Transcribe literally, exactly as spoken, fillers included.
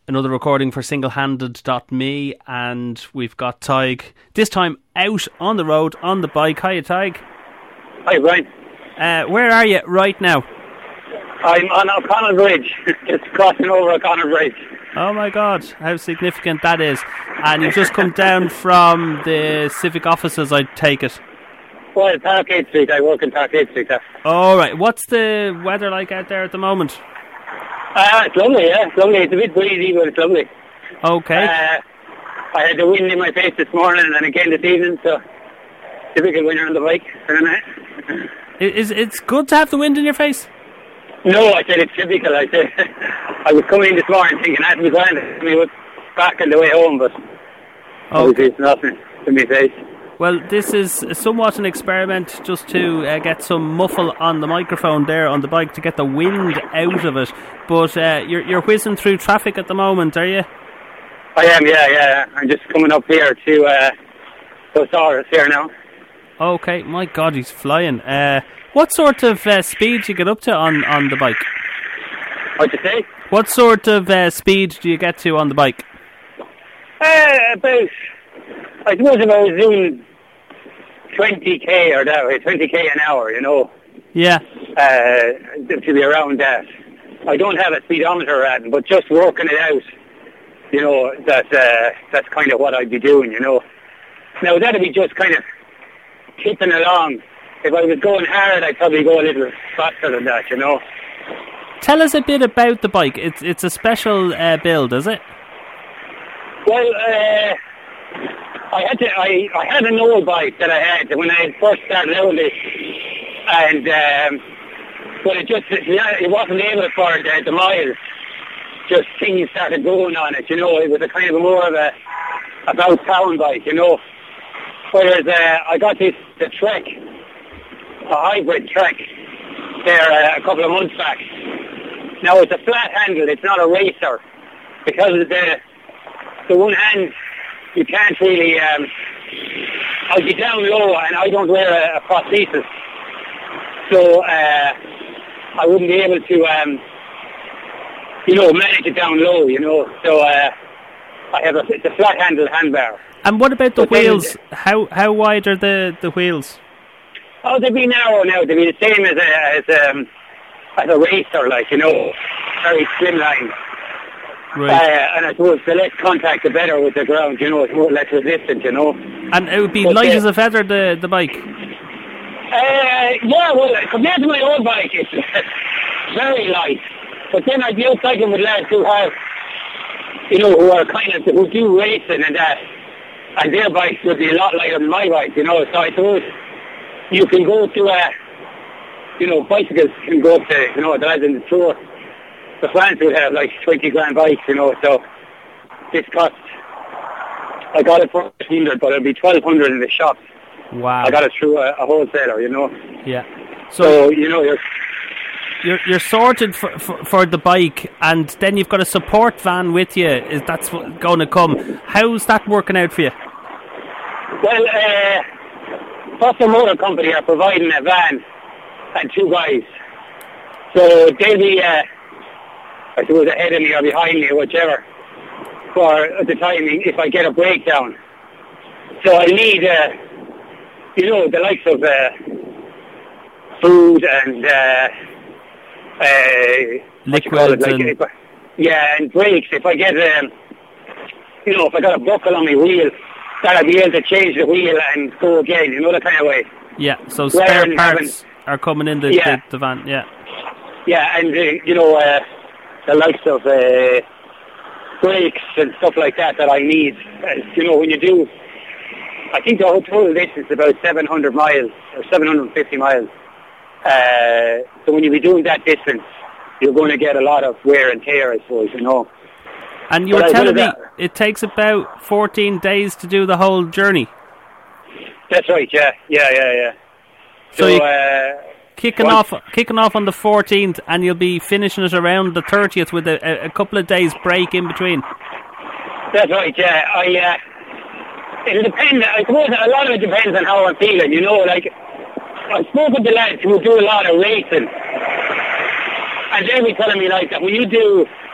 Another recording for single handed dot m e, and we've got Tig, this time out on the road, on the bike. Hiya, Tig. Hi, Brian. Uh, where are you right now? I'm on O'Connell Bridge, just crossing over O'Connell Bridge. Oh my God, how significant that is. And you've just come down from the civic offices, I take it. Well, Parkgate Street, I work in Parkgate Street. There. All right, what's the weather like out there at the moment? Uh, it's lovely, yeah, it's lovely. It's a bit breezy, but it's lovely. Okay. Uh, I had the wind in my face this morning and again this evening, so typical winter on the bike. Is It's good to have the wind in your face? No, I said it's typical. I said I was coming in this morning thinking I had to be grand. I was back on the way home, but okay. Obviously it's nothing to my face. Well, this is somewhat an experiment just to uh, get some muffle on the microphone there on the bike to get the wind out of it. But uh, you're you're whizzing through traffic at the moment, are you? I am, yeah, yeah. I'm just coming up here to uh, Osiris here now. Okay, my God, he's flying. Uh, what sort of uh, speed do you get up to on, on the bike? What'd you say? What sort of uh, speed do you get to on the bike? Uh, about, I suppose if I was doing twenty k or that, twenty k an hour, you know. Yeah. Uh, to be around that. I don't have a speedometer at, but just working it out, you know, that uh, that's kind of what I'd be doing, you know. Now that'd be just kind of tipping along. If I was going hard, I'd probably go a little faster than that, you know. Tell us a bit about the bike. It's it's a special uh, build, is it? Well, uh, I had to. I, I had an old bike that I had when I first started out this, and um, but it just it wasn't able for the, the miles. Just things started going on it, you know. It was a kind of a more of a about town bike, you know. Whereas uh, I got this the Trek, a hybrid Trek, there uh, a couple of months back. Now it's a flat handle; it's not a racer because of the the one hand. You can't really. Um, I'll be down low, and I don't wear a, a prosthesis, so uh, I wouldn't be able to, um, you know, manage it down low. You know, so uh, I have a it's a flat handle handbar. And what about the but wheels? Then, how how wide are the, the wheels? Oh, they'd be narrow now. They'd be the same as a as, um, as a racer, like, you know, very slimline. Right. Uh, and I suppose the less contact, the better with the ground. You know, it's more less resistant. You know. And it would be but, light uh, as a feather, the the bike. Uh, yeah, well, compared to my old bike, it's very light. But then I'd be out cycling with lads who have, you know, who are kind of who do racing and that, and their bikes would be a lot lighter than my bike. You know, so I suppose you can go to a, you know, bicycles can go up to, you know, the lads in the tour. The fans would have like twenty grand bikes, you know, so this cost, I got it for fifteen hundred, but it'll be twelve hundred in the shop. Wow. I got it through a, a wholesaler, you know. Yeah. So, So, you know, you're, you're you're sorted for, for for the bike, and then you've got a support van with you. Is that's what going to come? How's that working out for you? well, uh, Foster Motor Company are providing a van and two guys. So they'll be, uh, I suppose, ahead of me or behind me or whichever, for the timing if I get a breakdown. So I need, uh, you know, the likes of uh, food and uh, uh, what you call it, Liquids like, and- if I, yeah, and brakes. If I get, um, you know, if I got a buckle on my wheel, that I'll be able to change the wheel and go again, you know, that kind of way. Yeah. So Rather spare than parts having- are coming in the, Yeah. the, the van. Yeah. Yeah, and, uh, you know, uh, the likes of uh, brakes and stuff like that that I need. Uh, you know, when you do, I think the whole total distance is about seven hundred miles or seven hundred fifty miles. Uh, so when you be doing that distance, you're going to get a lot of wear and tear, I suppose, you know. And you But were I telling did me that. it takes about fourteen days to do the whole journey. That's right, yeah, yeah, yeah, yeah. So So, you- uh, Kicking What? off, kicking off on the fourteenth, and you'll be finishing it around the thirtieth with a, a, a couple of days break in between. that's right, yeah. I, uh, it'll depend, I suppose a lot of it depends on how I'm feeling, you know, like, I spoke with the lads who do a lot of racing, and they'll be telling me, like, that when you do